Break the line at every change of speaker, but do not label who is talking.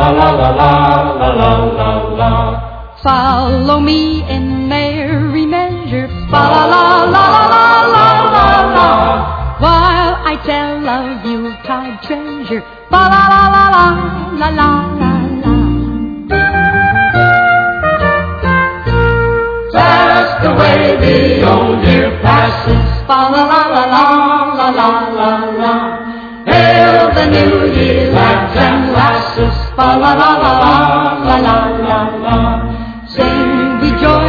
la la la la la la la.
Follow me in merry measure, fa la la la la la la la, while I tell of Yuletide treasure, fa la la la la la la la la.
Fast away the old year passes,
Fa la la la la la la la la.
hail the new year, lads and lasses,
Fa la la la la la la la la. Sing we joy